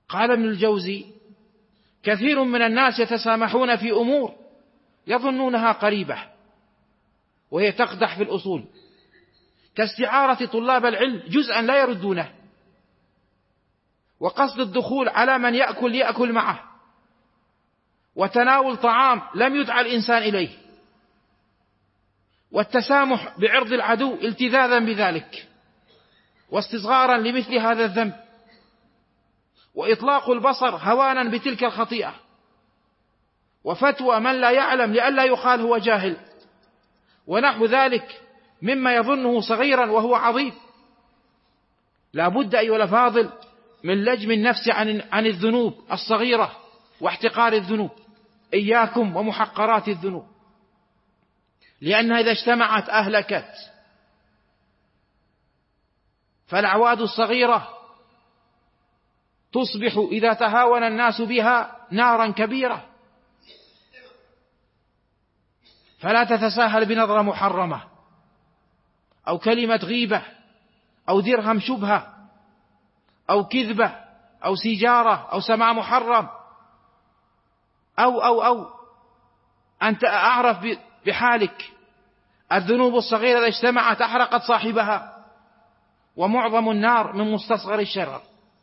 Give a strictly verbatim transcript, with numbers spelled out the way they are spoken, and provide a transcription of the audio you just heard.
قال ابن الجوزي: كثير من الناس يتسامحون في أمور يظنونها قريبة وهي تقدح في الأصول، كاستعارة طلاب العلم جزءا لا يردونه، وقصد الدخول على من يأكل يأكل معه، وتناول طعام لم يدعى الإنسان إليه، والتسامح بعرض العدو التذاذا بذلك واستصغارا لمثل هذا الذنب، وإطلاق البصر هوانا بتلك الخطيئة، وفتوى من لا يعلم لئلا يقال هو جاهل، ونحو ذلك مما يظنه صغيرا وهو عظيم. لا بد أيها الأفاضل من لجم النفس عن عن الذنوب الصغيرة واحتقار الذنوب، إياكم ومحقرات الذنوب، لأنها إذا اجتمعت أهلكت. فالأعواد الصغيرة تصبح إذا تهاون الناس بها نارا كبيرة، فلا تتساهل بنظرة محرمة أو كلمة غيبة أو درهم شبهة أو كذبة أو سيجارة أو سماع محرم أو أو أو أنت أعرف بحالك. الذنوب الصغيرة إذا اجتمعت أحرقت صاحبها، ومعظم النار من مستصغر الشرر.